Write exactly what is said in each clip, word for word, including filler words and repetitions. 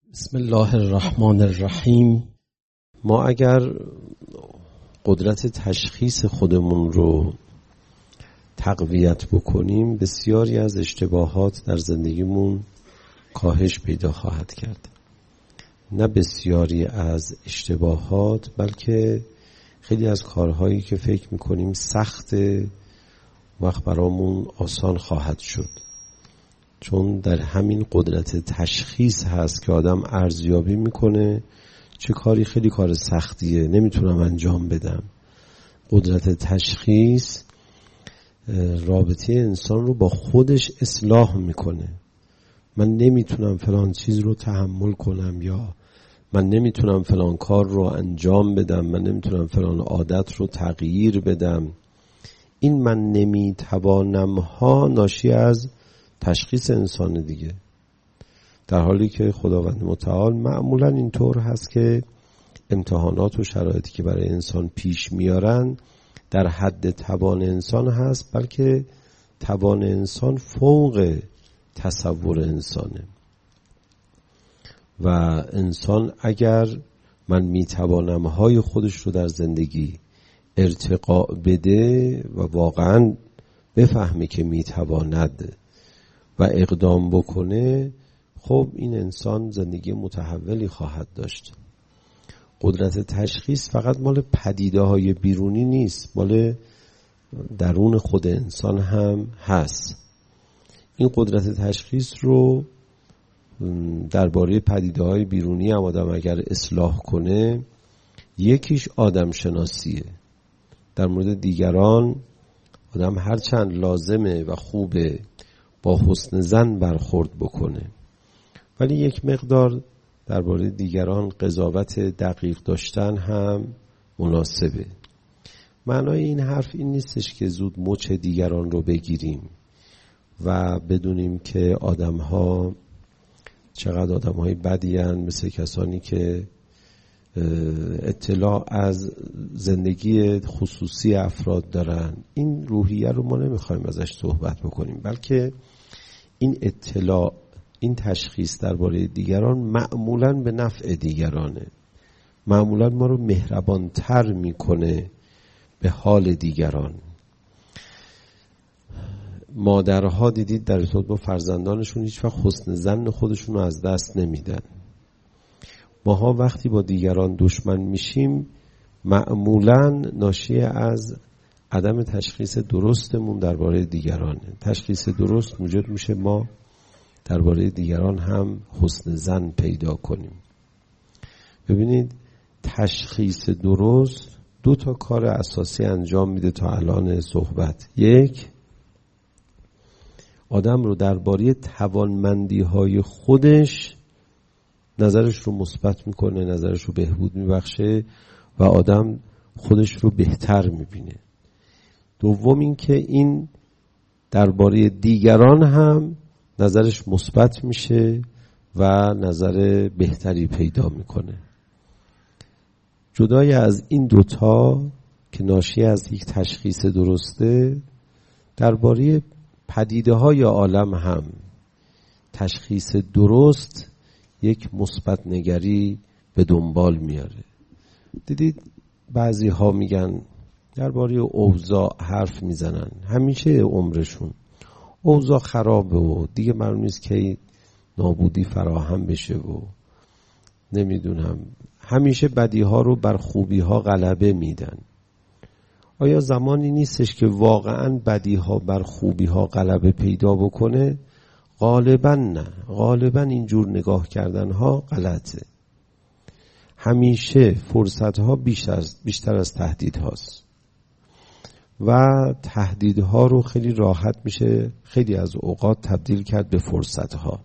بسم الله الرحمن الرحیم. ما اگر قدرت تشخیص خودمون رو تقویت بکنیم، بسیاری از اشتباهات در زندگیمون کاهش پیدا خواهد کرد. نه بسیاری از اشتباهات، بلکه خیلی از کارهایی که فکر میکنیم سخت وقت برامون آسان خواهد شد، چون در همین قدرت تشخیص هست که آدم ارزیابی میکنه چه کاری خیلی کار سختیه، نمیتونم انجام بدم. قدرت تشخیص رابطه انسان رو با خودش اصلاح میکنه. من نمیتونم فلان چیز رو تحمل کنم، یا من نمیتونم فلان کار رو انجام بدم، من نمیتونم فلان عادت رو تغییر بدم. این من نمیتوانم ها ناشی از تشخیص انسان دیگه، در حالی که خداوند متعال معمولا اینطور هست که امتحانات و شرایطی که برای انسان پیش میارن در حد توان انسان هست، بلکه توان انسان فوق تصور انسانه. و انسان اگر من میتوانم های خودش رو در زندگی ارتقا بده و واقعا بفهمه که میتواند و اقدام بکنه، خب این انسان زندگی متحولی خواهد داشت. قدرت تشخیص فقط مال پدیده های بیرونی نیست، مال درون خود انسان هم هست. این قدرت تشخیص رو درباره پدیده های بیرونی هم آدم اگر اصلاح کنه، یکیش آدم شناسیه. در مورد دیگران آدم هرچند لازمه و خوبه با حسن ظن برخورد بکنه، ولی یک مقدار درباره دیگران قضاوت دقیق داشتن هم مناسبه. معنای این حرف این نیستش که زود مچ دیگران رو بگیریم و بدونیم که آدم‌ها چقدر آدم‌های بدی هستند، مثل کسانی که اطلاع از زندگی خصوصی افراد دارن. این روحیه رو ما نمیخوایم ازش صحبت بکنیم، بلکه این اطلاع، این تشخیص درباره دیگران معمولاً به نفع دیگرانه، معمولاً ما رو مهربانتر میکنه به حال دیگران. مادرها دیدید در ارتباط با فرزندانشون هیچ وقت حسن ظن خودشون رو از دست نمیدن. ماها وقتی با دیگران دشمن میشیم معمولاً ناشی از عدم تشخیص درستمون درباره دیگرانه. تشخیص درست موجب میشه ما درباره دیگران هم حسن ظن پیدا کنیم. ببینید، تشخیص درست دو تا کار اساسی انجام میده تا الان صحبت. یک، آدم رو درباره توانمندی های خودش نظرش رو مثبت میکنه، نظرش رو بهبود میبخشه و آدم خودش رو بهتر میبینه. دوم این که این درباره دیگران هم نظرش مثبت میشه و نظر بهتری پیدا میکنه. جدای از این دوتا که ناشی از یک تشخیص درسته، درباره پدیده های عالم هم تشخیص درست یک مثبت نگری به دنبال میاره. دیدید بعضی ها میگن درباره اوضاع حرف میزنن، همیشه عمرشون اوضاع خرابه و دیگه معلوم نیست که نابودی فراهم بشه و نمیدونم، همیشه بدی ها رو بر خوبی ها غلبه میدن. آیا زمانی نیستش که واقعا بدی ها بر خوبی ها غلبه پیدا بکنه؟ غالبا نه، غالبا اینجور نگاه کردن ها غلطه. همیشه فرصت ها بیشتر, بیشتر از تهدید هاست و تهدیدها رو خیلی راحت میشه خیلی از اوقات تبدیل کرد به فرصت ها.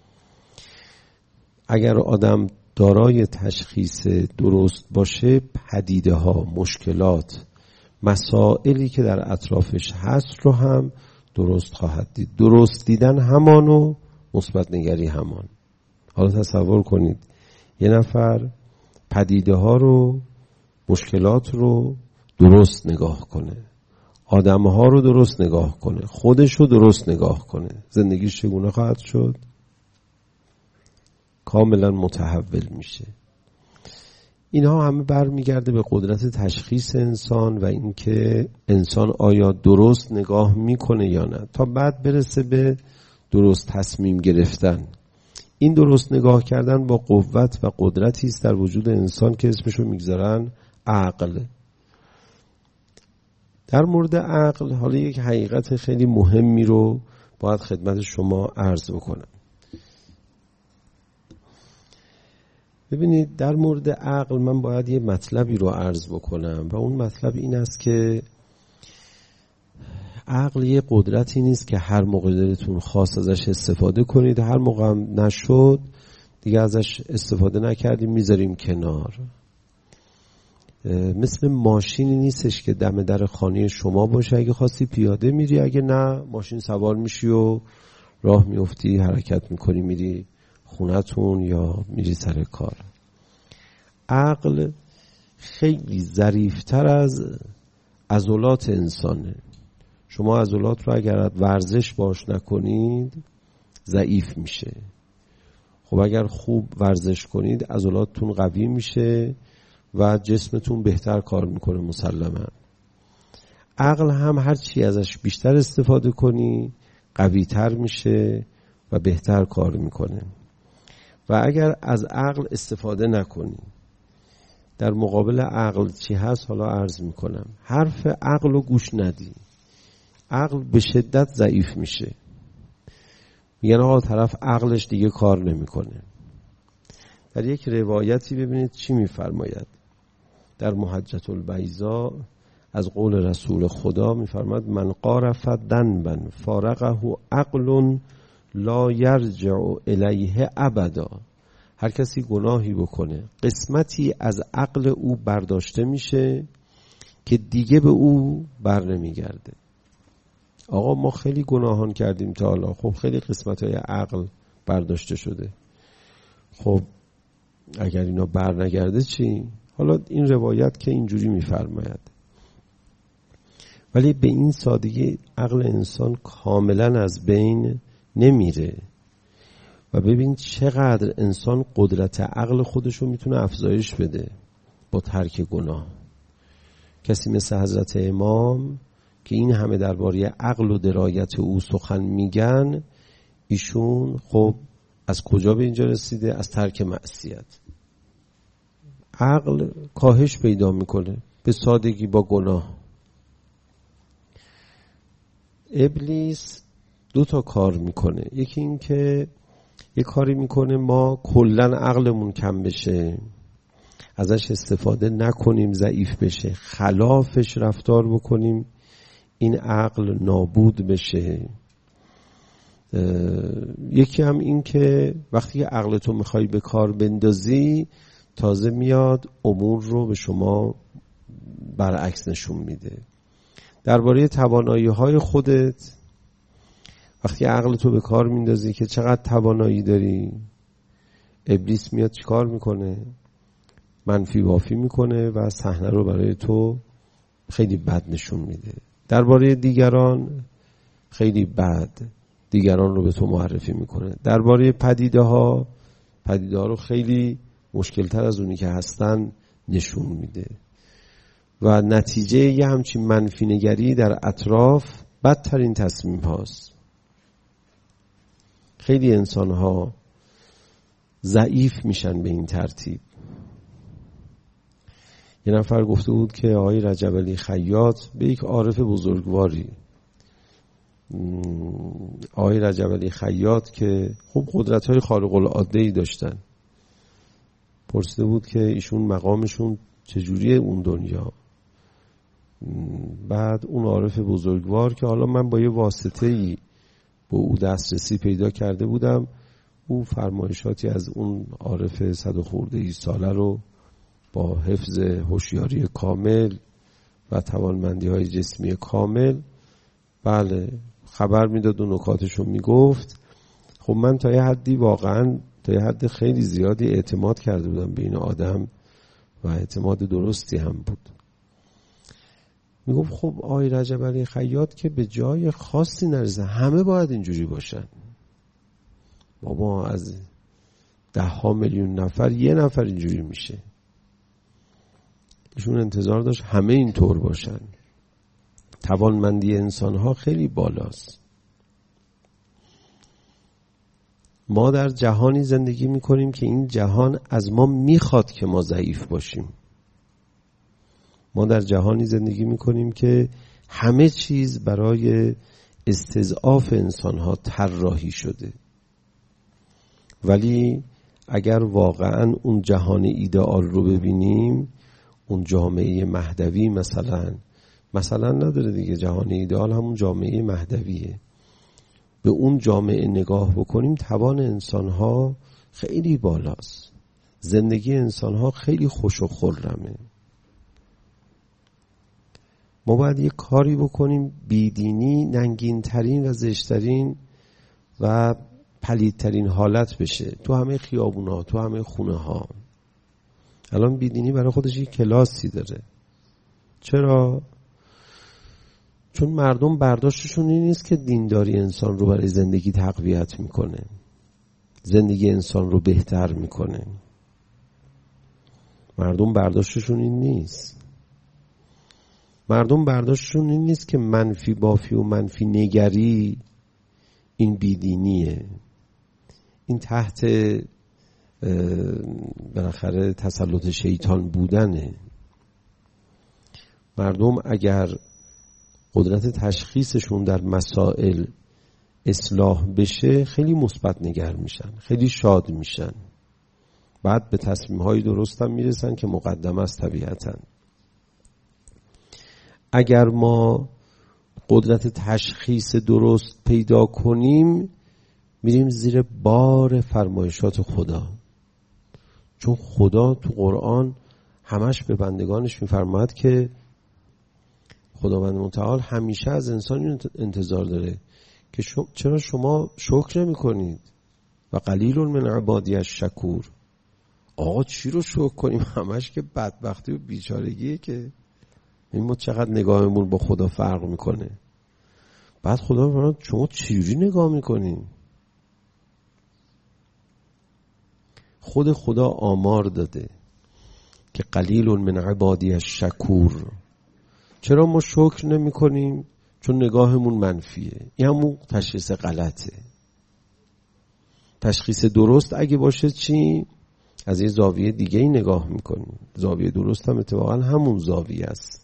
اگر آدم دارای تشخیص درست باشه، پدیده ها، مشکلات، مسائلی که در اطرافش هست رو هم درست خواهد دید. درست دیدن همان و مثبت نگری همان. حالا تصور کنید یه نفر پدیده ها رو، مشکلات رو درست نگاه کنه، آدم ها رو درست نگاه کنه، خودش رو درست نگاه کنه، زندگیش چگونه خواهد شد؟ کاملا متحول میشه. اینها همه برمیگرده به قدرت تشخیص انسان و اینکه انسان آیا درست نگاه میکنه یا نه، تا بعد برسه به درست تصمیم گرفتن. این درست نگاه کردن با قوت و قدرتی است در وجود انسان که اسمشو میگذارن عقل. در مورد عقل حالا یک حقیقت خیلی مهمی رو باید خدمت شما عرض بکنم. ببینید، در مورد عقل من باید یه مطلبی رو عرض بکنم و اون مطلب این است که عقل یه قدرتی نیست که هر موقع دلتون خواست ازش استفاده کنید، هر موقع هم نشد دیگه ازش استفاده نکردیم میذاریم کنار. مثل ماشینی نیستش که دم در خانه شما باشه، اگه خواستی پیاده میری، اگه نه ماشین سوار میشی و راه میفتی، حرکت میکنی میری خونتون یا میری سر کار. عقل خیلی ظریف‌تر از عضلات انسانه. شما عضلات رو اگر ورزش باش نکنید ضعیف میشه. خب اگر خوب ورزش کنید عضلاتتون قوی میشه و جسمتون بهتر کار میکنه مسلما. عقل هم هر چی ازش بیشتر استفاده کنی قوی تر میشه و بهتر کار میکنه. و اگر از عقل استفاده نکنی، در مقابل عقل چی هست حالا عرض میکنم. حرف عقل رو گوش ندی، عقل به شدت ضعیف میشه. میگن آقا طرف عقلش دیگه کار نمیکنه. در یک روایتی ببینید چی میفرماید در محجة البیضاء از قول رسول خدا، میفرماید من قارف ذنبا فارقه عقل لا یرجع الیه ابدا. هر کسی گناهی بکنه قسمتی از عقل او برداشته میشه که دیگه به او بر نمیگرده. آقا ما خیلی گناهان کردیم تا حالا، خب خیلی قسمت‌های عقل برداشته شده، خب اگر اینا بر نگرده چی؟ حالا این روایت که اینجوری میفرماید، ولی به این سادگی عقل انسان کاملا از بین نمیره. و ببین چقدر انسان قدرت عقل خودشو میتونه افزایش بده با ترک گناه. کسی مثل حضرت امام که این همه درباره عقل و درایت او سخن میگن، ایشون خب از کجا به اینجا رسیده؟ از ترک معصیت. عقل کاهش پیدا میکنه به سادگی با گناه. ابلیس دو تا کار میکنه. یکی این که یک کاری میکنه ما کلن عقلمون کم بشه، ازش استفاده نکنیم، ضعیف بشه، خلافش رفتار بکنیم، این عقل نابود بشه. یکی هم این که وقتی عقلتو میخوای به کار بندازی تازه میاد امور رو به شما برعکس نشون میده. درباره توانایی های خودت وقتی عقلتو به کار میندازی که چقدر توانایی داری، ابلیس میاد چی کار میکنه؟ منفی بافی میکنه و صحنه رو برای تو خیلی بد نشون میده. درباره دیگران خیلی بد دیگران رو به تو معرفی میکنه. درباره پدیده ها پدیده ها رو خیلی مشکلتر از اونی که هستن نشون میده و نتیجه یه همچین منفی نگری در اطراف بدترین تصمیم هاست. خیلی انسان ها ضعیف میشن به این ترتیب. یه نفر گفته بود که آقای رجب علی خیاط به یک عارف بزرگواری، آقای رجب علی خیاط که خب قدرت‌های خارق العاده‌ای داشتن، پرسیده بود که ایشون مقامشون چجوریه اون دنیا. بعد اون عارف بزرگوار که حالا من با یه واسطه‌ای به او دسترسی پیدا کرده بودم، او فرمایشاتی از اون عارف صد و خورده ای ساله رو با حفظ هوشیاری کامل و توانمندی‌های جسمی کامل بله خبر میداد و نکاتشو میگفت. خب من تا یه حدی واقعا تا یه حد خیلی زیادی اعتماد کرده بودم به این آدم و اعتماد درستی هم بود. میگفت خب آقای رجب علی خیاط که به جای خاصی نرسه، همه باید اینجوری باشن. بابا از ده ها میلیون نفر یه نفر اینجوری میشه. ایشون انتظار داشت همه اینطور باشن. توانمندی انسان ها خیلی بالاست. ما در جهانی زندگی میکنیم که این جهان از ما میخواد که ما ضعیف باشیم. ما در جهانی زندگی میکنیم که همه چیز برای استضعاف انسان ها طراحی شده. ولی اگر واقعا اون جهان ایدئال رو ببینیم، اون جامعه مهدوی مثلا مثلا نداره دیگه، جهان ایدئال همون جامعه مهدویه. به اون جامعه نگاه بکنیم، توان انسان‌ها خیلی بالاست، زندگی انسان‌ها خیلی خوش و خرمه. ما باید یه کاری بکنیم بیدینی ننگین‌ترین و زشت‌ترین و پلیدترین حالت بشه تو همه خیابونا، تو همه خونه ها. الان بیدینی برای خودش یک کلاسی داره. چرا؟ چون مردم برداشتشون این نیست که دینداری انسان رو برای زندگی تقویت میکنه، زندگی انسان رو بهتر میکنه. مردم برداشتشون این نیست. مردم برداشتشون این نیست که منفی بافی و منفی نگری این بیدینیه. این تحت بالاخره تسلط شیطان بودنه. مردم اگر قدرت تشخیصشون در مسائل اصلاح بشه خیلی مثبت نگر میشن، خیلی شاد میشن، بعد به تصمیم‌های درست هم میرسن که مقدمه است طبیعتاً. اگر ما قدرت تشخیص درست پیدا کنیم، میریم زیر بار فرمایشات خدا. چون خدا تو قرآن همش به بندگانش میفرماید که خداوند متعال همیشه از انسان انتظار داره که شما چرا شما شکر نمی کنید؟ و قلیل من عبادی الشکور. آقا چی رو شکر کنیم؟ همش که بدبختی و بیچارگیه که این ما چقدر نگاهمون با خدا فرق میکنه. بعد خدا میفرماید شما چجوری نگاه میکنین؟ خود خدا آمار داده که قلیل من عبادی الشکور. چرا ما شکر نمی کنیم؟ چون نگاهمون منفیه. این همون تشخیص غلطه. تشخیص درست اگه باشه چی؟ از یه زاویه دیگه ای نگاه میکنیم. زاویه درست هم اتفاقا همون زاویه است.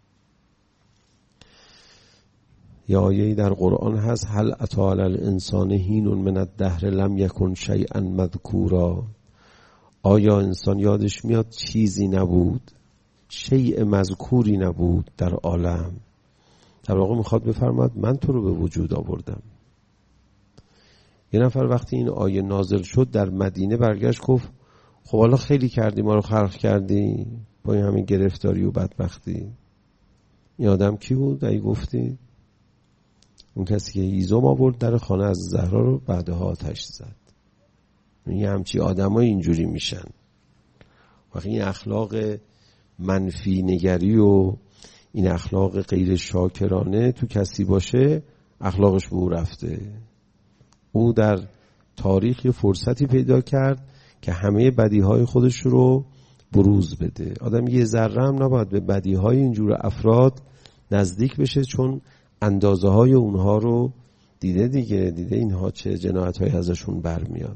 یه آیه‌ای در قرآن هست هل اتی علی الانسان حین من الدهر لم یکن شیئا مذکورا. آیا انسان یادش میاد چیزی نبود، شیء مذکوری نبود در عالم؟ در واقع میخواد بفرماد من تو رو به وجود آوردم. یه نفر وقتی این آیه نازل شد در مدینه برگشت گفت خب حالا خیلی کردی، ما رو خلق کردی با این همین گرفتاری و بدبختی. این آدم کی بود؟ ای گفتی اون کسی که هیزم آورد در خانه از زهرا رو بعدها آتش زد. این همچی آدم های اینجوری میشن. وقتی این اخلاق منفی نگری و این اخلاق غیر شاکرانه تو کسی باشه، اخلاقش به او رفته. او در تاریخ فرصتی پیدا کرد که همه بدیهای خودش رو بروز بده. آدم یه ذره هم نباید به بدیهای اینجور افراد نزدیک بشه، چون اندازه های اونها رو دیده دیگه، دیده اینها چه جنایت های ازشون برمیاد.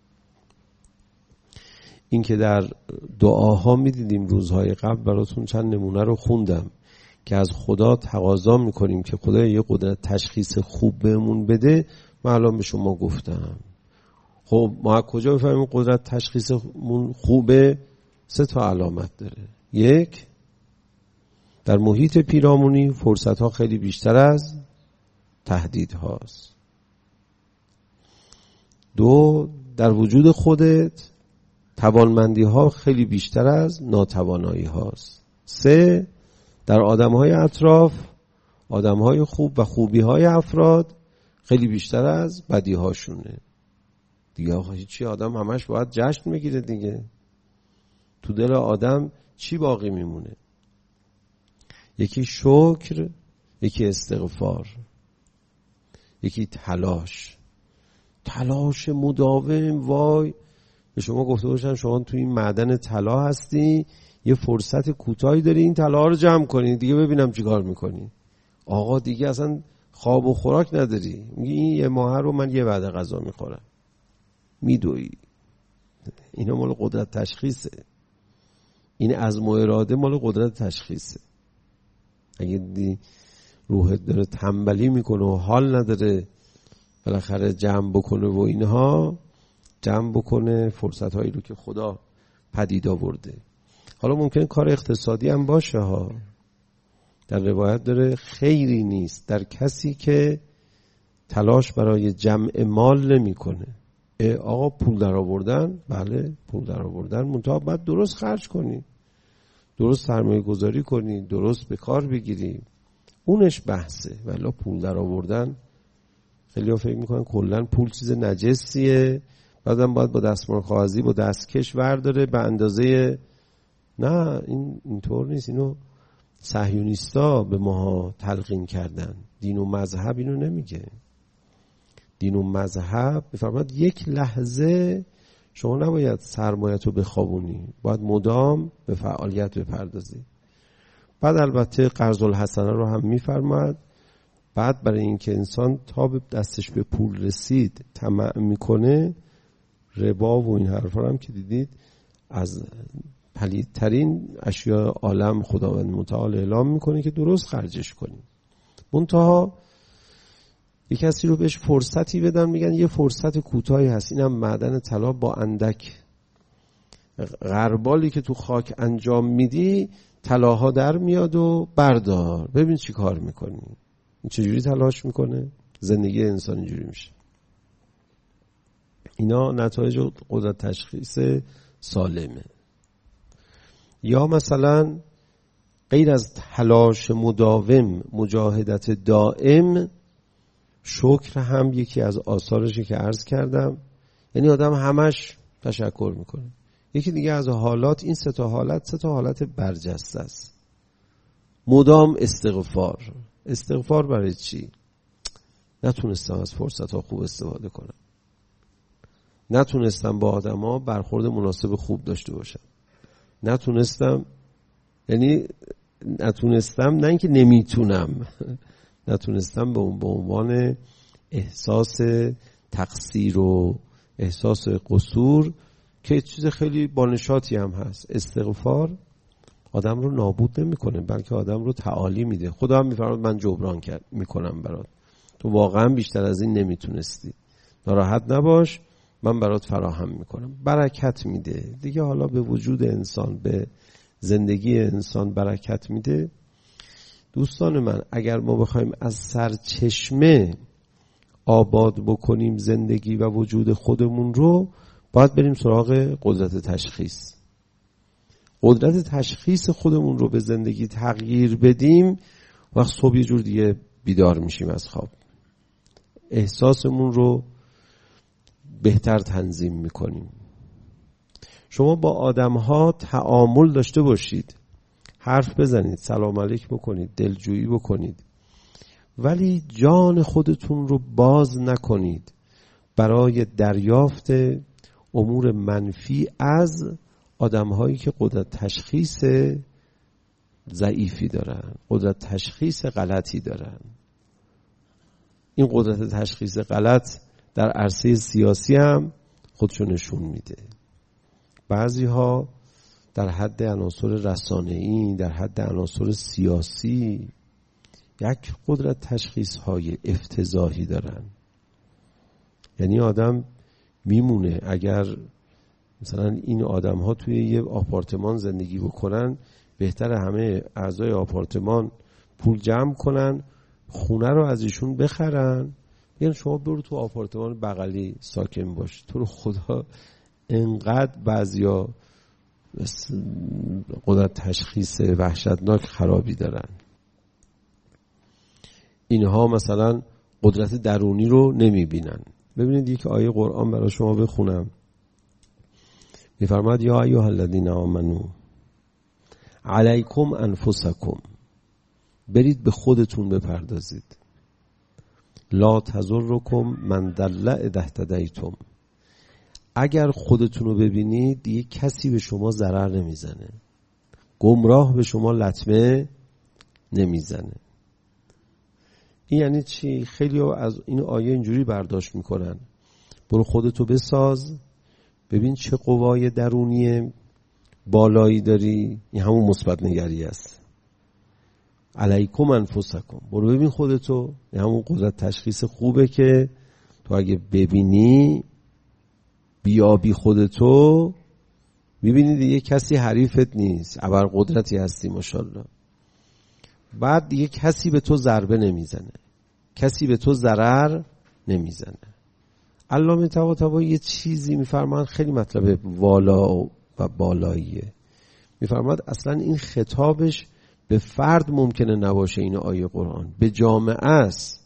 این که در دعاها میدیدیم روزهای قبل، براتون چند نمونه رو خوندم که از خدا تقاضا میکنیم که خدا یه قدرت تشخیص خوب بهمون بده. من الان به شما گفتم. خب ما از کجا بفهمیم قدرت تشخیصمون خوبه؟ سه تا علامت داره. یک، در محیط پیرامونی فرصت ها خیلی بیشتر از تهدید هاست. دو، در وجود خودت توانمندی ها خیلی بیشتر از ناتوانایی هاست. سه، در آدم های اطراف آدم های خوب و خوبی های افراد خیلی بیشتر از بدی هاشونه. دیگه آقا هیچی، آدم همش باید جشن میگیره دیگه. تو دل آدم چی باقی میمونه؟ یکی شکر، یکی استغفار، یکی تلاش. تلاش مداوم. وای به شما گفته باشن شما توی این معدن طلا هستی، یه فرصت کوتاهی داری این طلا رو جمع کنی، دیگه ببینم چیکار میکنی. آقا دیگه اصلا خواب و خوراک نداری، میگی این یه ماه رو من یه وعده غذا میخورم، میدوی. اینا مال قدرت تشخیصه. این عزم و اراده مال قدرت تشخیصه. اگه دی روحت داره تنبلی میکنه و حال نداره بالاخره جمع بکنه و اینها، جمع بکنه فرصت هایی رو که خدا پدید آورده. حالا ممکنه کار اقتصادی هم باشه ها. در روایت داره خیری نیست در کسی که تلاش برای جمع مال نمی کنه. آقا پول در آوردن، بله پول در آوردن، منتها باید درست خرج کنی، درست سرمایه گذاری کنی، درست به کار بگیری، اونش بحثه. ولی پول در آوردن خیلی ها فکر میکنن کلن پول چیز نجسیه، بعدم باید با دستمال کاغذی با دستکش ورداره به اندازه. نه این اینطور نیست. اینو صهیونیستا به ما تلقین کردن. دین و مذهب اینو نمیگه. دین و مذهب میفرماد یک لحظه شما نباید سرمایت رو بخوابونی، باید مدام به فعالیت بپردازی. بعد البته قرض الحسنه رو هم میفرماد. بعد برای اینکه انسان تا به دستش به پول رسید طمع میکنه، ربا و این حرفا هم که دیدید از پلیدترین اشیاء عالم خداوند متعال اعلام میکنه که درست خرجش کنیم. منتها یک کسی رو بهش فرصتی بدن، میگن یه فرصت کوتاهی هست، اینم معدن طلا با اندک غربالی که تو خاک انجام میدی طلاها در میاد و بردار ببین چی کار میکنی. این چجوری تلاش میکنه؟ زندگی انسان اینجوری میشه. اینا نتایج قدرت تشخیص سالمه. یا مثلا غیر از تلاش مداوم، مجاهدت دائم، شکر هم یکی از آثارشی که عرض کردم. یعنی آدم همش تشکر میکنه. یکی دیگه از حالات، این سه تا حالت سه تا حالت برجسته است. مدام استغفار. استغفار برای چی؟ نتونستم از فرصت ها خوب استفاده کنم، نتونستم با آدم ها برخورد مناسب خوب داشته باشم، نتونستم، یعنی نتونستم، نه اینکه نمیتونم، نتونستم به اون به عنوان احساس تقصیر و احساس قصور که چیز خیلی بانشاتی هم هست. استغفار آدم رو نابود نمیکنه، بلکه آدم رو تعالی میده. خدا هم میفرماد من جبران کرد میکنم برات، تو واقعا بیشتر از این نمیتونستی، ناراحت نباش، من برات فراهم میکنم. برکت میده دیگه. حالا به وجود انسان، به زندگی انسان برکت میده. دوستان من، اگر ما بخوایم از سرچشمه آباد بکنیم زندگی و وجود خودمون رو، باید بریم سراغ قدرت تشخیص. قدرت تشخیص خودمون رو به زندگی تغییر بدیم، وقت صبح یه جور دیگه بیدار میشیم از خواب، احساسمون رو بهتر تنظیم میکنیم. شما با آدم‌ها تعامل داشته باشید، حرف بزنید، سلام علیک بکنید، دلجویی بکنید، ولی جان خودتون رو باز نکنید برای دریافت امور منفی از آدم‌هایی که قدرت تشخیص ضعیفی دارن، قدرت تشخیص غلطی دارن. این قدرت تشخیص غلط در عرصه سیاسی هم خودشو نشون میده. بعضی ها در حد عناصر رسانه‌ای، در حد عناصر سیاسی یک قدرت تشخیص های افتضاحی دارن. یعنی آدم میمونه اگر مثلا این آدم ها توی یه آپارتمان زندگی بکنن، بهتر همه اعضای آپارتمان پول جمع کنن، خونه رو از ایشون بخرن، یعنی شما برو تو آپارتمان بغلی ساکن باش. تو رو خدا انقدر بعضیا قدرت تشخیص وحشتناک خرابی دارن. اینها مثلا قدرت درونی رو نمیبینن. ببینید یک آیه قرآن برای شما بخونم. میفرماد یا ایها الذین آمنو علیکم انفسکم، برید به خودتون بپردازید. لا تضرکم من ضل اذا اهتدیتم، اگر خودتون رو ببینید دیگه کسی به شما ضرر نمیزنه، گمراه به شما لطمه نمیزنه. این یعنی چی؟ خیلی از این آیه اینجوری برداشت میکنن برو خودتو بساز، ببین چه قوای درونی بالایی داری. این همون مثبت نگری است. علیکم انفسکم، برو ببین خودتو. این همون قدرت تشخیص خوبه که تو اگه ببینی بیابی خودتو، میبینی دیگه کسی حریفت نیست، ابر قدرتی هستی ماشاءالله. بعد دیگه کسی به تو ضربه نمیزنه، کسی به تو ضرر نمیزنه. علامه طباطبایی یه چیزی میفرماد خیلی مطلب والا و بالاییه. میفرماد اصلا این خطابش به فرد ممکنه نباشه، این آیه قرآن به جامعه است.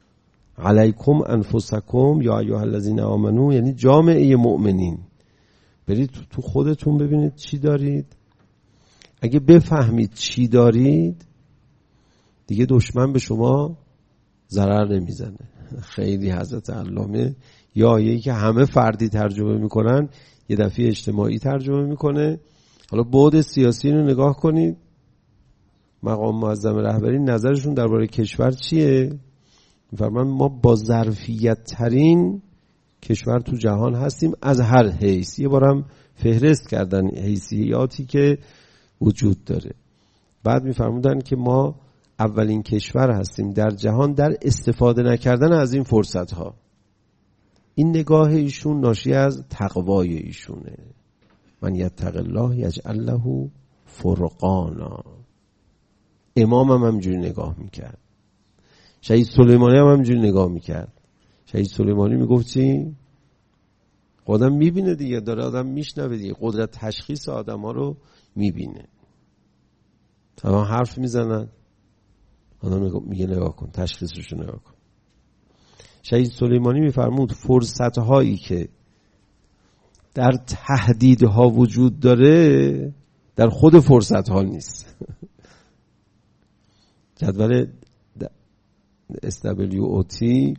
علیکم انفسکم یا ایها الذین آمنو، یعنی جامعه مؤمنین. برید تو خودتون ببینید چی دارید. اگه بفهمید چی دارید دیگه دشمن به شما ضرر نمیزنه. خیلی حضرت علامه یا آیه‌ای که همه فردی ترجمه میکنن یه دفعه اجتماعی ترجمه میکنه. حالا بعد سیاسی رو نگاه کنید، مقام معظم رهبری نظرشون درباره کشور چیه؟ میفرمان ما با ظرفیت ترین کشور تو جهان هستیم از هر حیث. یه بارم فهرست کردن حیثیاتی که وجود داره. بعد میفرمودن که ما اولین کشور هستیم در جهان در استفاده نکردن از این فرصت ها. این نگاه ایشون ناشی از تقوای ایشونه. من یتق الله یجعل له فرقانا. امام هم همینجوری نگاه میکرد، شهید سلیمانی هم همینجوری نگاه میکرد. شهید سلیمانی میگفت چی؟ آدم میبینه دیگه، داره آدم میشنوه دیگه، قدرت تشخیص آدم ها رو میبینه. تمام حرف میزنن، آدم میگه نگاه کن، تشخیصش رو نگاه کن. شهید سلیمانی میفرمود فرصت هایی که در تهدیدها وجود داره در خود فرصت ها نیست. جدول اس دبلیو او تی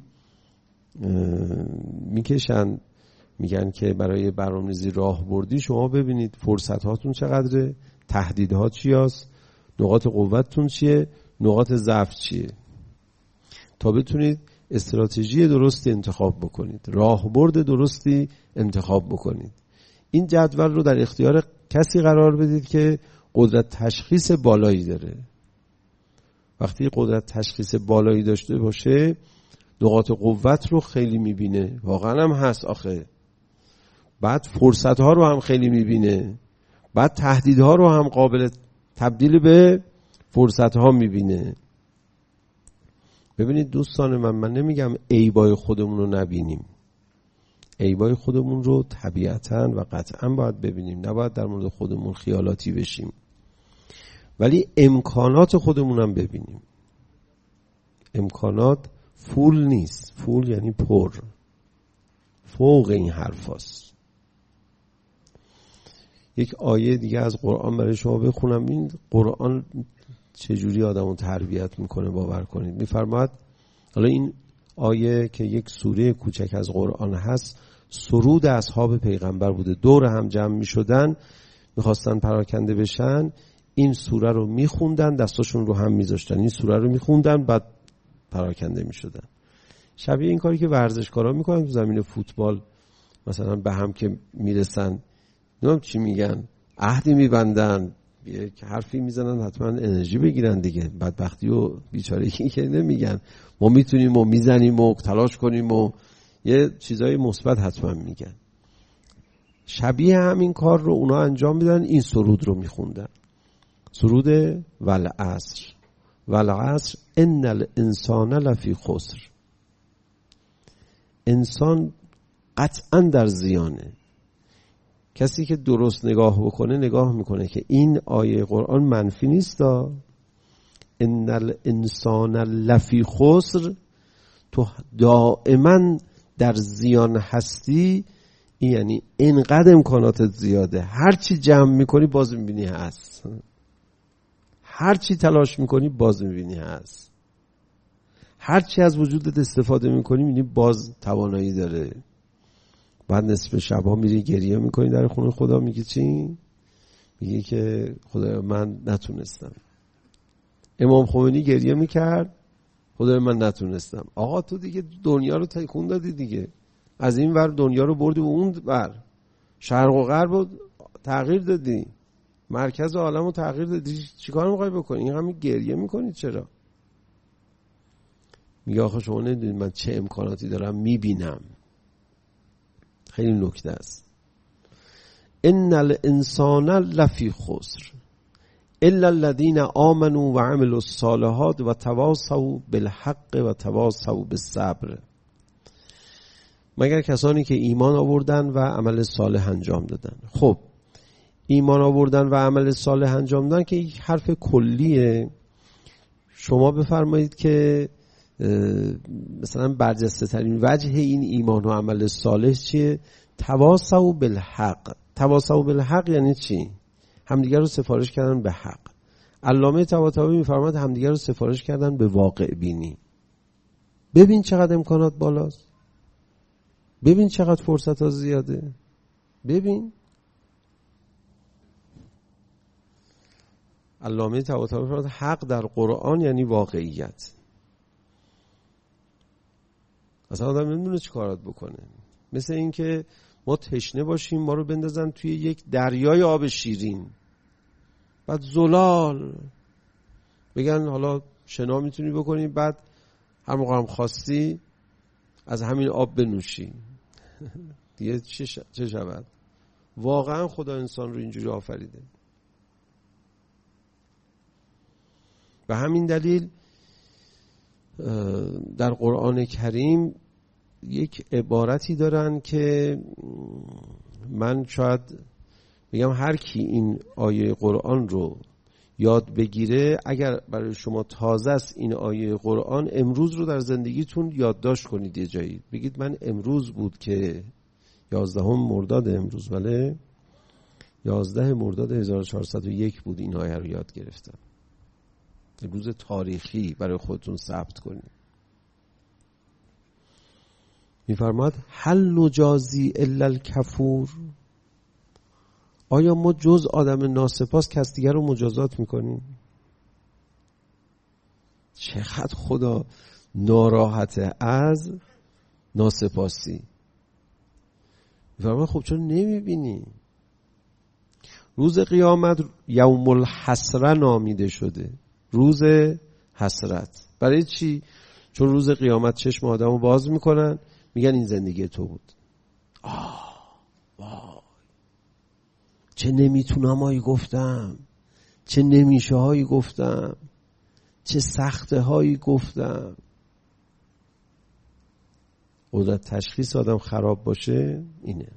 میکشن، میگن که برای برنامه‌ریزی راهبردی شما ببینید فرصت هاتون چقدره، تهدیدها چی هست، نقاط قوتتون چیه، نقاط ضعف چیه، تا بتونید استراتژی درستی انتخاب بکنید، راهبرد درستی انتخاب بکنید. این جدول رو در اختیار کسی قرار بدید که قدرت تشخیص بالایی داره. وقتی قدرت تشخیص بالایی داشته باشه نقاط قوت رو خیلی میبینه، واقعا هم هست آخه. بعد فرصت ها رو هم خیلی میبینه، بعد تهدیدها رو هم قابل تبدیل به فرصت ها میبینه. ببینید دوستان من، من نمیگم عیبای خودمون رو نبینیم، عیبای خودمون رو طبیعتاً و قطعاً باید ببینیم، نباید در مورد خودمون خیالاتی بشیم، ولی امکانات خودمون هم ببینیم. امکانات فول نیست، فول یعنی پر، فوق این حرف هست. یک آیه دیگه از قرآن برای شما بخونم. این قرآن چجوری آدمو تربیت میکنه باور کنید. میفرماد، حالا این آیه که یک سوره کوچک از قرآن هست، سرود اصحاب پیغمبر بوده، دور هم جمع میشدن، میخواستن پراکنده بشن، این سوره رو میخوندن، دستاشون رو هم میذاشتن، این سوره رو میخوندن، بعد پراکنده میشدن. شبیه این کاری که ورزشکارا میکنن تو زمین فوتبال، مثلا به هم که میرسن نمیدونم چی میگن، عهدی میبندن، یک حرفی میزنن حتما انرژی بگیرن دیگه. بدبختی و بیچارگی که نمیگن ما میتونیم و میزنیم و تلاش کنیم و یه چیزای مثبت حتما میگن. شبیه همین کار رو اونا انجام میدن، این سرود رو میخوندن، سرود والعصر، والعصر ان الانسان لفی خسر. انسان قطعا در زیانه. کسی که درست نگاه بکنه نگاه میکنه که این آیه قرآن منفی نیست دا. ان الانسان لفی خسر، تو دائما در زیان هستی، این یعنی اینقدر امکاناتت زیاده، هرچی جمع میکنی باز میبینی هست، هرچی تلاش میکنی باز میبینی هست، هرچی از وجودت استفاده میکنی میبینی باز توانایی داره. بعد نصف شبها میری گریه میکنی در خونه خدا، میگی چی؟ میگی که خدایا من نتونستم. امام خمینی گریه میکرد، خدایا من نتونستم. آقا تو دیگه دنیا رو تکون دادی دیگه، از این ور دنیا رو بردی و اون ور شرق و غرب رو تغییر دادی، مرکز عالم رو تغییر دادی. چیکار میخوای بکنی؟ این همین گریه میکنی چرا؟ میگه آخه شما نمیدونید من چه امکاناتی دارم میبینم. خیلی نکته است. ان الانسان لفی خسر الا الذين آمنوا وعملوا الصالحات وتواصوا بالحق وتواصوا بالصبر. مگر کسانی که ایمان آوردن و عمل صالح انجام دادن. خب ایمان آوردن و عمل صالح انجام دادن که یک حرف کلیه. شما بفرمایید که مثلا برجسته ترین وجه این ایمان و عمل صالح چیه؟ تواصوا بالحق. تواصوا بالحق یعنی چی؟ همدیگر رو سفارش کردن به حق. علامه طباطبایی میفرماید همدیگر رو سفارش کردن به واقع بینی. ببین چقدر امکانات بالاست، ببین چقدر فرصت ها زیاده، ببین. علامه طباطبایی میفرماید حق در قرآن یعنی واقعیت. اصلا آدم نمیدونه چی کارات بکنه. مثل این که ما تشنه باشیم، ما رو بندازن توی یک دریای آب شیرین، بعد زلال بگن حالا شنا میتونی بکنی، بعد هر موقع هم خواستی از همین آب بنوشی. دیگه چه چه شود؟ واقعا خدا انسان رو اینجوری آفریده. و همین دلیل در قرآن کریم یک عبارتی دارن که من شاید بگم هر کی این آیه قرآن رو یاد بگیره، اگر برای شما تازه است این آیه قرآن، امروز رو در زندگیتون یادداشت کنید یه جایی. بگید من امروز بود که یازدهم مرداد امروز، ولی یازده مرداد هزار و چهارصد و یک بود این آیه رو یاد گرفتم. روز تاریخی برای خودتون ثبت کنید. میفرماد هل نجازی الا الکفور. آیا ما جز آدم ناسپاس کس دیگر رو مجازات میکنیم؟ چقدر خدا ناراحته از ناسپاسی. میفرماد خب چون نمیبینی؟ روز قیامت یوم الحسره نامیده شده، روز حسرت. برای چی؟ چون روز قیامت چشم آدم رو باز میکنن، میگن این زندگی تو بود. آه وای چه نمیتونم هایی گفتم، چه نمیشه هایی گفتم، چه سخته هایی گفتم. قدرت تشخیص آدم خراب باشه اینه.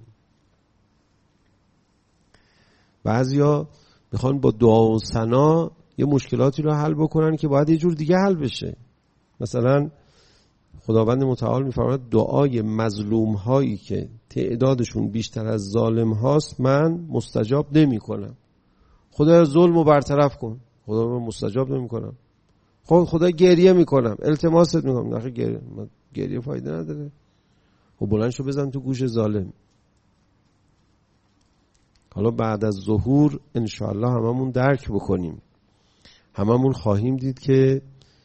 بعضیا میخوان با دعا و ثنا یه مشکلاتی رو حل بکنن که باید یه جور دیگه حل بشه. مثلا خداوند متعال میفرماید دعای مظلوم هایی که تعدادشون بیشتر از ظالم هاست من مستجاب نمی کنم. خدا ظلم رو برطرف کن. خدا من مستجاب نمی کنم. خب خدا گریه میکنم، التماست میکنم. نخی گریه گریه فایده نداره. خب بلند شو بزن تو گوش ظالم. حالا بعد از ظهور انشاءالله هممون درک بکنیم، هممون خواهیم دید که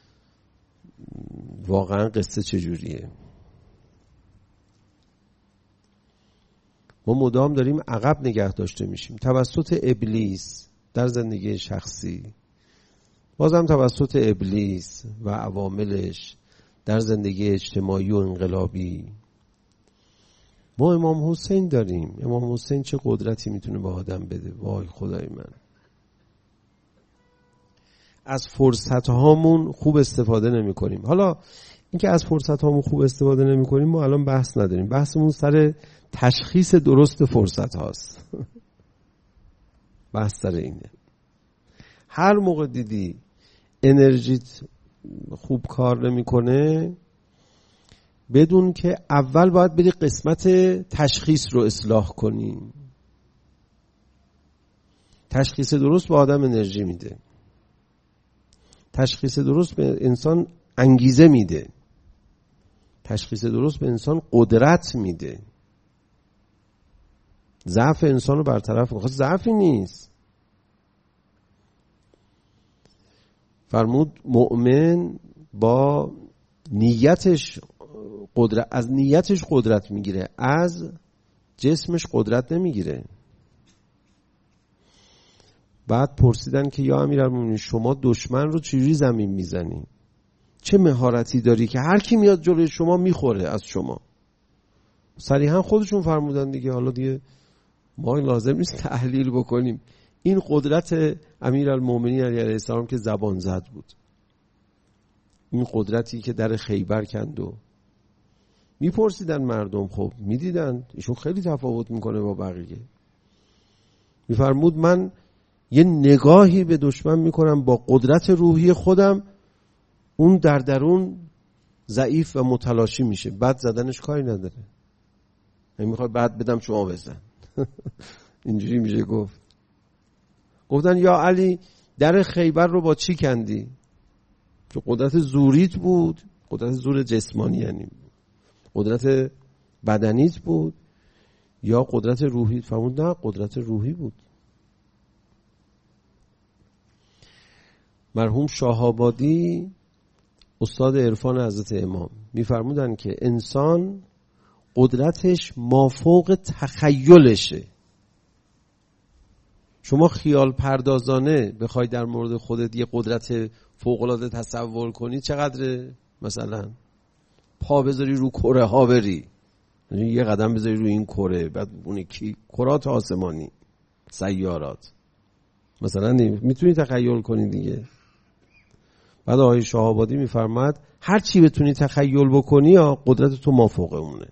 واقعا قصه چجوریه. ما مدام داریم عقب نگه داشته میشیم توسط ابلیس در زندگی شخصی، بازم توسط ابلیس و عواملش در زندگی اجتماعی و انقلابی. ما امام حسین داریم. امام حسین چه قدرتی میتونه به آدم بده. وای خدای من، از فرصت هامون خوب استفاده نمی کنیم. حالا اینکه از فرصت هامون خوب استفاده نمی کنیم ما الان بحث نداریم، بحثمون سر تشخیص درست فرصت هاست. بحث سر اینه. هر موقع دیدی انرژیت خوب کار نمی کنه، بدون که اول باید بری قسمت تشخیص رو اصلاح کنی. تشخیص درست به آدم انرژی میده. تشخیص درست به انسان انگیزه میده. تشخیص درست به انسان قدرت میده. ضعف انسان رو برطرف میکنه. ضعفی نیست. فرمود مؤمن با نیتش قدرت، از نیتش قدرت میگیره، از جسمش قدرت نمیگیره. بعد پرسیدن که یا امیرالمومنین شما دشمن رو چجوری زمین میزنی؟ چه مهارتی داری که هر کی میاد جلوی شما میخوره از شما؟ صریحا خودشون فرمودن دیگه. حالا دیگه ما لازم نیست تحلیل بکنیم. این قدرت امیرالمومنین علیه السلام که زبان زد بود، این قدرتی که در خیبر کند. و میپرسیدن مردم، خب میدیدن ایشون خیلی تفاوت میکنه با بقیه. میفرمود من یه نگاهی به دشمن میکنم با قدرت روحی خودم، اون در درون ضعیف و متلاشی میشه. بعد زدنش کاری نداره. من میخوای بعد بدم شما بزن. اینجوری میشه گفت. گفتن یا علی در خیبر رو با چی کندی؟ چون قدرت زوریت بود، قدرت زور جسمانی، یعنی قدرت بدنیت بود یا قدرت روحیت؟ فرمود نه، قدرت روحی بود. مرحوم شاه‌آبادی استاد عرفان حضرت امام میفرمودن که انسان قدرتش مافوق تخیلشه. شما خیال پردازانه بخوای در مورد خودت یه قدرت فوق‌العاده تصور کنی، چقدره؟ مثلا پا بذاری رو کره ها بری، یعنی یه قدم بذاری رو این کره، بعد اون کی کرات آسمانی، سیارات، مثلا میتونی تخیل کنی دیگه. بعد آقای شاه‌آبادی میفرماد هر چی بتونی تخیل بکنی یا قدرت تو مافوق اونه.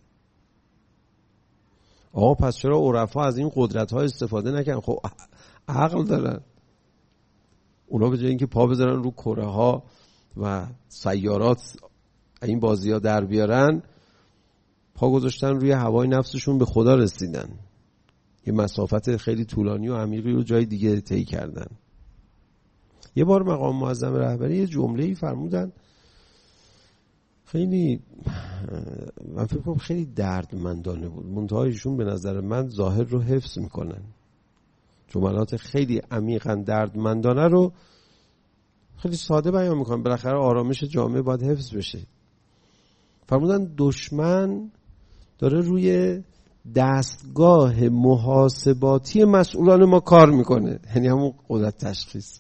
آقا پس چرا عرفا از این قدرت ها استفاده نکنن؟ خب عقل دارن. اونا به جای اینکه پا بذارن رو کره ها و سیارات این بازی ها در بیارن، پا گذاشتن روی هوای نفسشون، به خدا رسیدن. یه مسافت خیلی طولانی و عمیقی رو جای دیگه طی کردن. یه بار مقام معظم رهبری یه جمله‌ای فرمودن، خیلی من فکر کنم خیلی دردمندانه بود. منتهایشون به نظر من ظاهر رو حفظ میکنن. جملات خیلی عمیقاً دردمندانه رو خیلی ساده بیان میکنن. بالاخره آرامش جامعه باید حفظ بشه. فرمودن دشمن داره روی دستگاه محاسباتی مسئولان ما کار میکنه، یعنی همون قدرت تشخیص.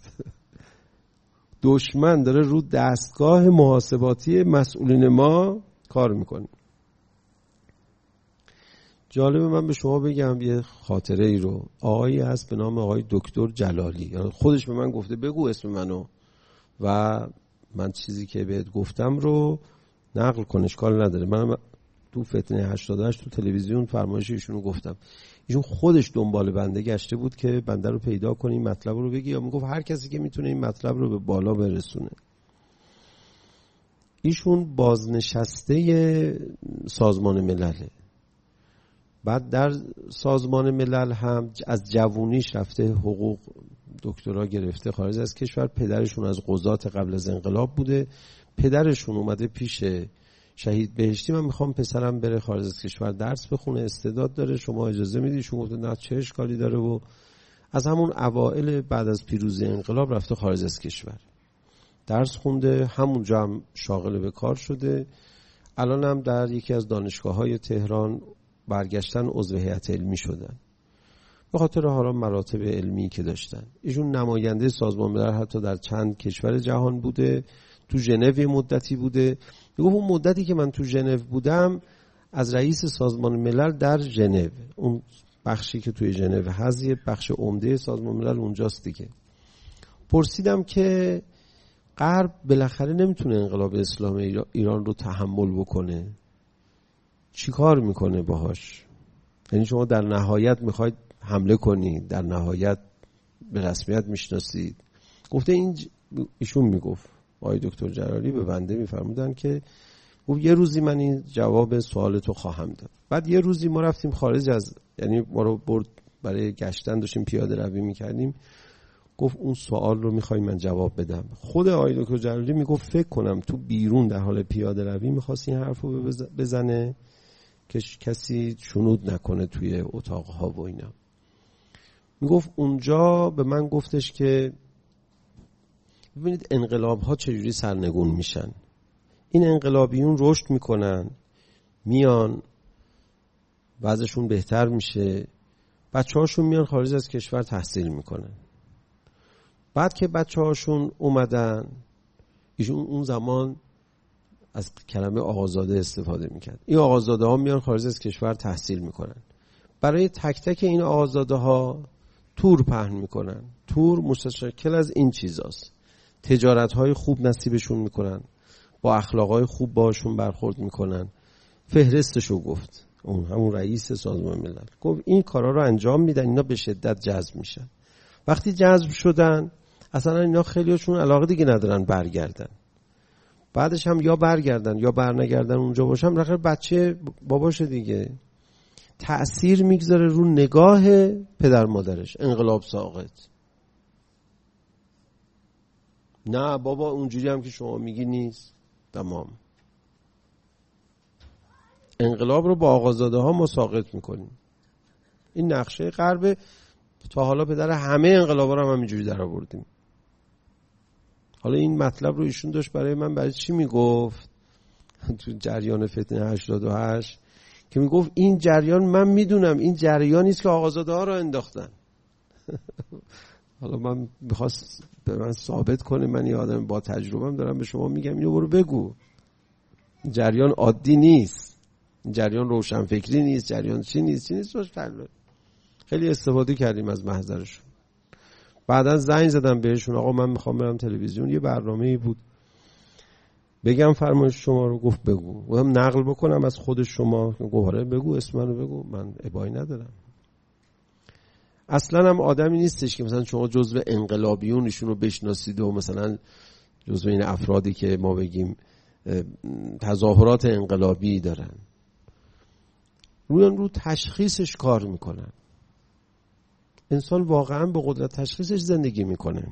دشمن داره رو دستگاه محاسباتی مسئولین ما کار میکنه. جالبه من به شما بگم یه خاطره ای رو. آقایی هست به نام آقای دکتر جلالی، یعنی خودش به من گفته بگو اسم منو و من چیزی که بهت گفتم رو نقل کن، اشکال نداره. من تو فتنه هشتاد و هشت تو تلویزیون فرمایش ایشونو گفتم. ایشون خودش دنبال بنده گشته بود که بنده رو پیدا کنه، این مطلب رو بگی، یا میگفت هر کسی که میتونه این مطلب رو به بالا برسونه. ایشون بازنشسته سازمان ملله. بعد در سازمان ملل هم از جوونیش رفته حقوق دکترا گرفته خارج از کشور. پدرشون از قضات قبل از انقلاب بوده. پدرشون اومده پیش شهید بهشتی، من میخوام پسرم بره خارج از کشور درس بخونه، استعداد داره، شما اجازه میدید؟ شما گفته نه چه اشکالی داره. و از همون اوائل بعد از پیروزی انقلاب رفته خارج از کشور درس خونده، همونجا هم شاغل به کار شده. الان هم در یکی از دانشگاه‌های تهران برگشتن عضو هیئت علمی شدن به خاطر حالا مراتب علمی که داشتن. ایشون نماینده سازمان ملل حتی در چند کشور جهان بوده. تو ژنو مدتی بوده. میگم اون مدتی که من تو ژنو بودم از رئیس سازمان ملل در ژنو، اون بخشی که توی ژنو هست یه بخش عمده سازمان ملل اونجاست دیگه، پرسیدم که غرب بالاخره نمیتونه انقلاب اسلامی ایران رو تحمل بکنه، چی کار میکنه باهاش؟ یعنی شما در نهایت میخواید حمله کنید، در نهایت به رسمیت میشناسید. گفته این ج... ایشون میگفت آقای دکتر جلالی به بنده میفرمودن که گفت یه روزی من این جواب سوال تو خواهم داد. بعد یه روزی ما رفتیم خارج از، یعنی ما رو برد برای گشتن، داشتیم پیاده روی میکردیم، گفت اون سوال رو میخوای من جواب بدم. خود آقای دکتر جلالی میگفت فکر کنم تو بیرون در حال پیاده روی میخواست این حرف رو بزنه که کسی شنود نکنه توی اتاقها و اینا. میگفت اونجا به من گفتش که ببینید انقلاب ها چجوری سرنگون میشن. این انقلابیون رشد میکنن، میان وضعشون بهتر میشه، بچه هاشون میان خارج از کشور تحصیل میکنن. بعد که بچه هاشون اومدن، ایشون اون زمان از کلمه آقازاده استفاده میکرد، این آقازاده ها میان خارج از کشور تحصیل میکنن. برای تک تک این آقازاده ها تور پهن میکنن. تور متشکل از این چیزاست: تجارت های خوب نصیبشون میکنن، با اخلاق های خوب باشون برخورد میکنن. فهرستشو گفت اون همون رئیس سازمان ملل، گفت این کارا رو انجام میدن، اینا به شدت جذب میشن. وقتی جذب شدن اصلا اینا خیلیشون علاقه دیگه ندارن برگردن. بعدش هم یا برگردن یا برنگردن اونجا باشن، رخر بچه باباشه دیگه. تأثیر میگذاره رو نگاه پدر مادرش. انقلاب ساقط. نه بابا اونجوری هم که شما میگی نیست. تمام. انقلاب رو با آقازاده ها ما ساقط میکنیم. این نقشه غرب. تا حالا پدر همه انقلابا رو هم همینجوری در آوردیم. حالا این مطلب رو ایشون داشت برای من برای چی میگفت تو جریان فتنه هشتاد و هشت، که میگفت این جریان من میدونم این جریانی است که آقازاده ها رو انداختن. حالا من میخواست به من ثابت کنه من یه آدم با تجربه‌ام دارم به شما میگم اینو برو بگو. جریان عادی نیست، جریان روشنفکری نیست، جریان چی نیست چی نیست. خیلی استفاده کردیم از محضرشون. بعدن زنگ زدم بهشون، آقا من میخوام برم تلویزیون، یه برنامه‌ای بود بگم فرمایش شما رو. گفت بگو. گفتم نقل بکنم از خود شما؟ گفت آره بگو، اسم منو بگو، من ابایی ندارم. اصلا هم آدمی نیستش که مثلا شما جزو انقلابیون ایشون رو بشناسید و مثلا جزو این افرادی که ما بگیم تظاهرات انقلابی دارن. روی رو تشخیصش کار میکنن. انسان واقعا به قدرت تشخیصش زندگی میکنه.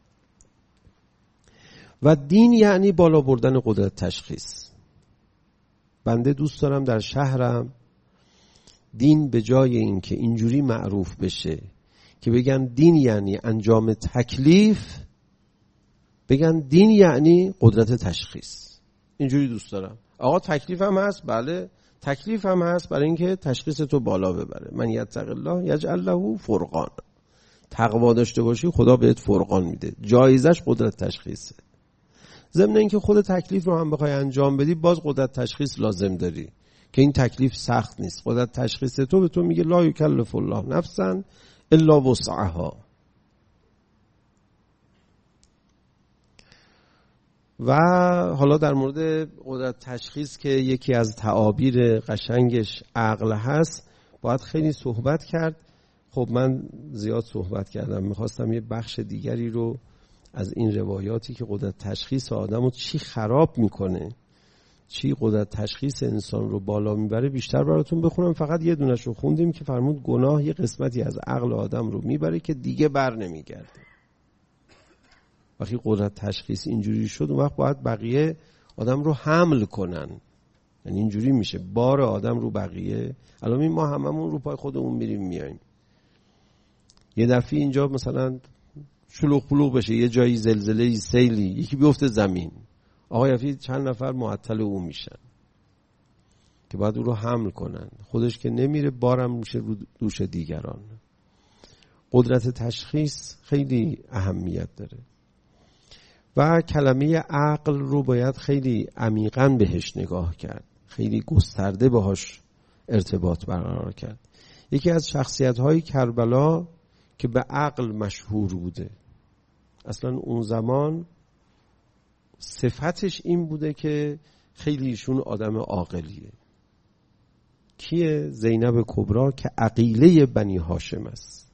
و دین یعنی بالا بردن قدرت تشخیص. بنده دوست دارم در شهرم دین به جای این که اینجوری معروف بشه که بگن دین یعنی انجام تکلیف، بگن دین یعنی قدرت تشخیص. اینجوری دوست دارم. آقا تکلیف هم هست، بله تکلیف هم هست برای اینکه تشخیص تو بالا ببره. من یتق الله یجعل له فرقان. تقوا داشته باشی خدا بهت فرقان میده. جایزش قدرت تشخیصه. ضمن اینکه خود تکلیف رو هم بخوای انجام بدی باز قدرت تشخیص لازم داری که این تکلیف سخت نیست. قدرت تشخیص تو به تو میگه لا یکلف الله نفسا الا وسعها. و حالا در مورد قدرت تشخیص که یکی از تعابیر قشنگش عقل هست باید خیلی صحبت کرد. خب من زیاد صحبت کردم، میخواستم یه بخش دیگری رو از این روایاتی که قدرت تشخیص آدم رو چی خراب میکنه، چی قدرت تشخیص انسان رو بالا میبره بیشتر براتون بخونم. فقط یه دونش رو خوندیم که فرمود گناه یه قسمتی از عقل آدم رو میبره که دیگه بر نمیگرده. وقتی قدرت تشخیص اینجوری شد اون وقت باید بقیه آدم رو حمل کنن. یعنی اینجوری میشه بار آدم رو بقیه. الان ما هممون رو پای خودمون میریم میایم. یه دفعه اینجا مثلا شلوغ پلوغ بشه، یه جایی زلزله سیلی، یکی بیفته زمین، آقا یفی چند نفر معطل او میشن که باید او رو حمل کنن. خودش که نمیره بارم میشه رو دوش دیگران. قدرت تشخیص خیلی اهمیت داره و کلمه عقل رو باید خیلی عمیقاً بهش نگاه کرد، خیلی گسترده باهاش ارتباط برقرار کرد. یکی از شخصیت‌های کربلا که به عقل مشهور بوده، اصلا اون زمان صفتش این بوده که خیلی ایشون آدم عاقلیه. کیه؟ زینب کبرا که عقیله بنی هاشم است.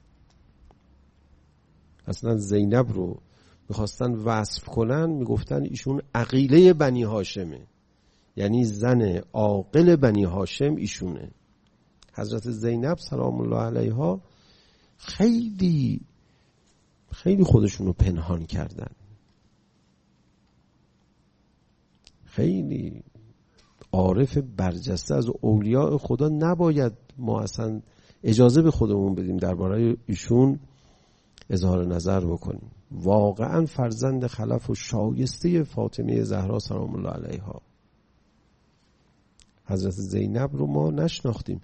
اصلا زینب رو میخواستن وصف کنن میگفتن ایشون عقیله بنی هاشمه، یعنی زن عاقل بنی هاشم ایشونه. حضرت زینب سلام الله علیها خیلی خیلی خودشونو پنهان کردن، خیلی عارف برجسته از اولیاء خدا، نباید ما اصلا اجازه به خودمون بدیم درباره ایشون اظهار نظر بکنیم. واقعا فرزند خلف و شایسته فاطمه زهرا سلام الله علیها. حضرت زینب رو ما نشناختیم،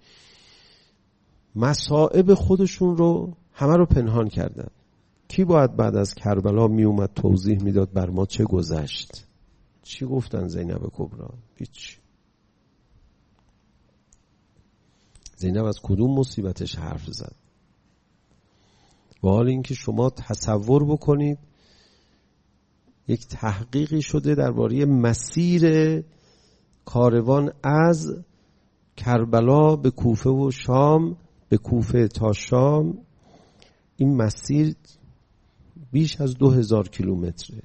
مصائب خودشون رو همه رو پنهان کردن. کی باید بعد از کربلا می اومد توضیح میداد بر ما چه گذشت؟ چی گفتن زینب کبرا؟ هیچ. زینب از کدوم مصیبتش حرف زد؟ و حال اینکه شما تصور بکنید یک تحقیقی شده درباره مسیر کاروان از کربلا به کوفه و شام، به کوفه تا شام، این مسیر بیش از دو هزار کیلومتره.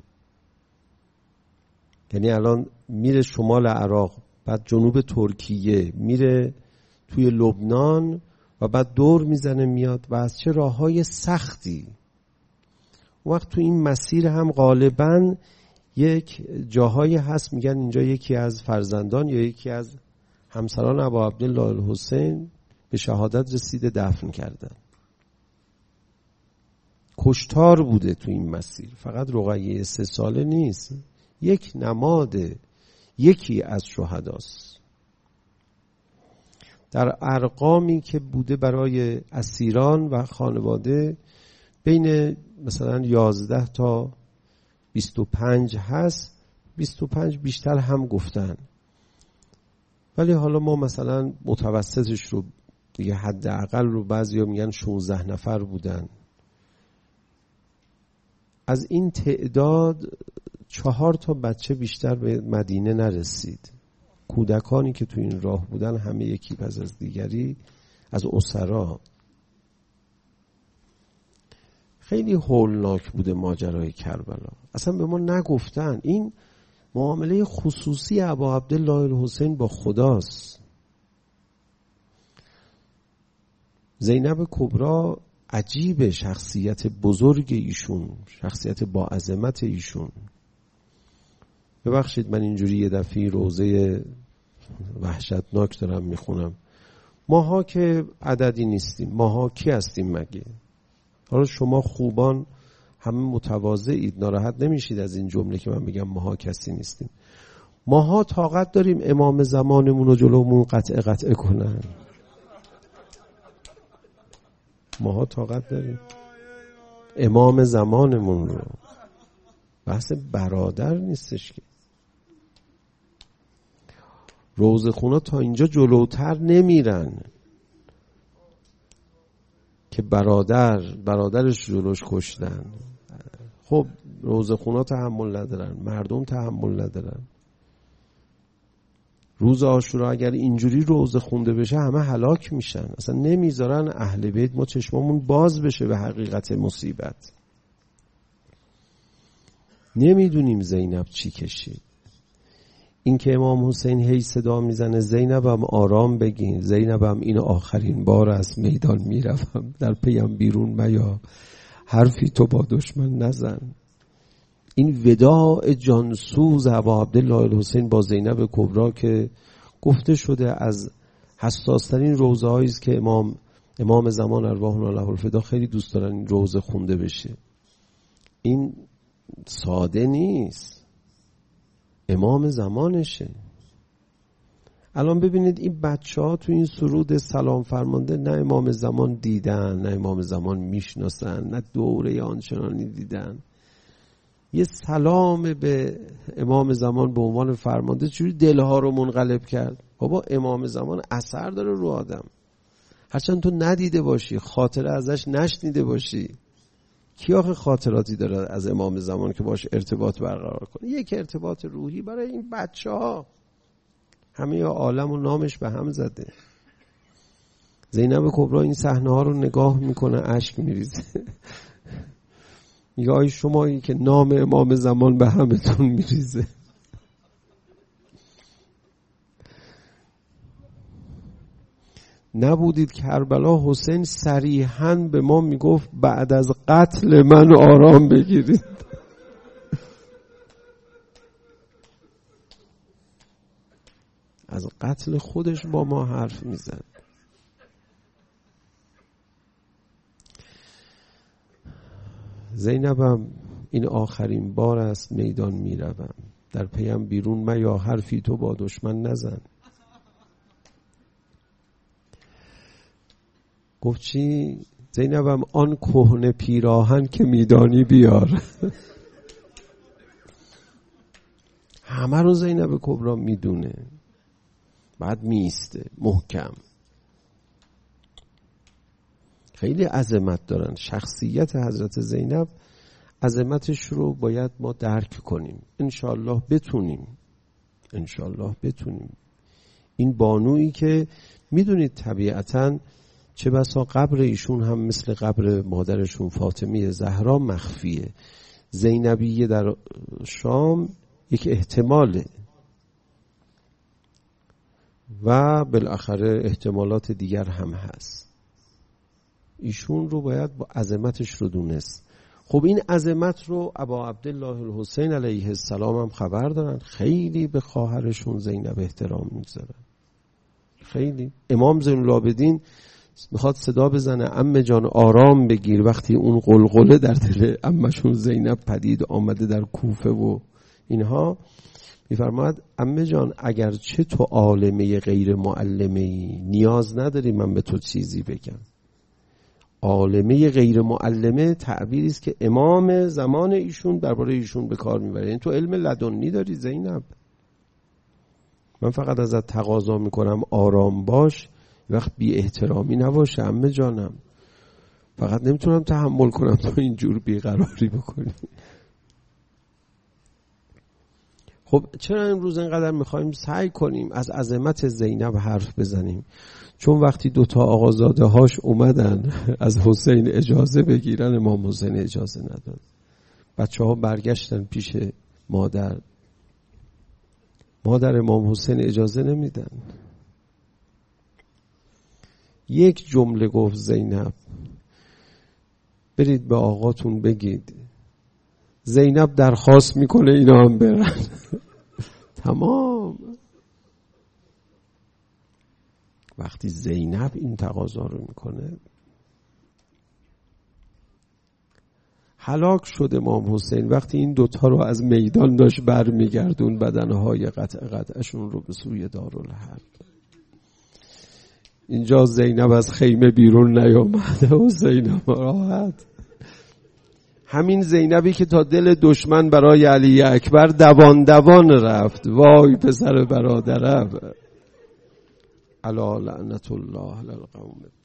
یعنی الان میره شمال عراق، بعد جنوب ترکیه، میره توی لبنان و بعد دور میزنه میاد و از چه راههای سختی. اون وقت تو این مسیر هم غالباً یک جاهایی هست میگن اینجا یکی از فرزندان یا یکی از همسران ابا عبدالله الحسین به شهادت رسیده، دفن کردن. کشتار بوده تو این مسیر. فقط رقیه سه ساله نیست، یک نماده، یکی از شهداست. در ارقامی که بوده برای اسیران و خانواده بین مثلا یازده تا بیست و پنج هست. بیست و پنج بیشتر هم گفتن، ولی حالا ما مثلا متوسطش رو دیگه حداقل رو بعضیا میگن شانزده نفر بودن. از این تعداد چهار تا بچه بیشتر به مدینه نرسید. کودکانی که تو این راه بودن همه یکی پس از دیگری از اسرا. خیلی هولناک بوده ماجرای کربلا. اصلا به ما نگفتن. این معامله خصوصی ابا عبدالله الحسین با خداست. زینب کبرا عجیب، شخصیت بزرگ ایشون، شخصیت با عظمت ایشون. ببخشید من اینجوری یه دفعه روزه وحشتناک دارم میخونم. ماها که عددی نیستیم. ماها کی هستیم مگه؟ حالا شما خوبان همه متواضعید، ناراحت نمیشید از این جمله که من میگم ماها کسی نیستیم. ماها طاقت داریم امام زمانمون رو جلومون قطع قطع کنن؟ ماها طاقت داریم امام زمانمون رو؟ بحث برادر نیستش که. روزخونا تا اینجا جلوتر نمیرن که برادر برادرش جلوش کشتن. خب روزخونا تحمل ندارن، مردم تحمل ندارن. روز عاشورا اگر اینجوری روزه خونده بشه همه هلاک میشن. اصلا نمیذارن اهل بیت ما چشممون باز بشه به حقیقت مصیبت. نمیدونیم زینب چی کشید. این که امام حسین هی صدا میزنه زینبم آرام بگین، زینبم این آخرین بار از میدان میروم، در پیم بیرون میا، حرفی تو با دشمن نزن. این وداع جانسوز ابا عبدالله الحسین با زینب کبرا که گفته شده از حساسترین روزه هایی است که امام امام زمان ارواحنا له الفدا خیلی دوست دارن این روزه خونده بشه. این ساده نیست، امام زمانشه. الان ببینید این بچه ها تو این سرود سلام فرمانده نه امام زمان دیدن، نه امام زمان میشناسن، نه دوره آنچنانی دیدن. یه سلام به امام زمان به عنوان فرمانده چجوری دلها رو منقلب کرد. بابا امام زمان اثر داره رو آدم، هرچند تو ندیده باشی، خاطره ازش نشنیده باشی. کی آخه خاطراتی داره از امام زمان که باش ارتباط برقرار کنه؟ یک ارتباط روحی برای این بچه ها. همه عالم و نامش به هم زده. زینب کبرا این صحنه ها رو نگاه میکنه، اشک میریزه. میگه آی شمایی که نام امام زمان به همتون میریزه. نبودید کربلا حسین صریحاً به ما میگفت بعد از قتل من آرام بگیرید. از قتل خودش با ما حرف میزد. زینبم این آخرین بار است میدان میروم، در پیم بیرون میا حرفی تو با دشمن نزن. گفت چی؟ زینبم آن کهنه پیراهن که میدانی بیار. همه رو زینب کبرا میدونه، بعد میسته محکم. خیلی عظمت دارن. شخصیت حضرت زینب عظمتش رو باید ما درک کنیم. انشالله بتونیم انشالله بتونیم این بانویی که میدونید طبیعتاً چه بسا قبر ایشون هم مثل قبر مادرشون فاطمه زهرا مخفیه. زینبیه در شام یک احتماله و بالاخره احتمالات دیگر هم هست. ایشون رو باید با عظمتش رو دونست. خب این عظمت رو ابا عبدالله الحسین علیه السلام هم خبر دارن، خیلی به خواهرشون زینب احترام میگذارن. خیلی امام زین العابدین میخواد صدا بزنه عمه جان آرام بگیر، وقتی اون قلقله در دل عمه‌شون زینب پدید آمده در کوفه و اینها، میفرماد عمه جان اگرچه تو عالمه غیر معلمه‌ای نیاز نداری من به تو چیزی بگم. عالمه غیر معلمه تعبیری است که امام زمان ایشون درباره ایشون به کار میبره. یعنی تو علم لدنی داری زینب، من فقط ازت تقاضا میکنم آرام باش، وقت بی احترامی نباشه عمه جانم، فقط نمیتونم تحمل کنم تو اینجور بیقراری بکنی. خب چرا امروز اینقدر میخوایم سعی کنیم از عظمت زینب حرف بزنیم؟ چون وقتی دوتا آقازاده هاش اومدن از حسین اجازه بگیرن، امام حسین اجازه نداد. بچه ها برگشتن پیش مادر، مادر امام حسین اجازه نمیدن. یک جمله گفت زینب، برید به آقاتون بگید زینب درخواست میکنه اینا هم برن. تمام. وقتی زینب این تقاضا رو میکنه، هلاک شد امام حسین وقتی این دوتا رو از میدان داشت بر میگردون، بدنهای قطع قطعشون رو به سوی دارالحرب. اینجا زینب از خیمه بیرون نیامده و زینب راحت، همین زینبی که تا دل دشمن برای علی اکبر دوان دوان رفت. وای پسر برادرم، الا لعنت الله علی القوم.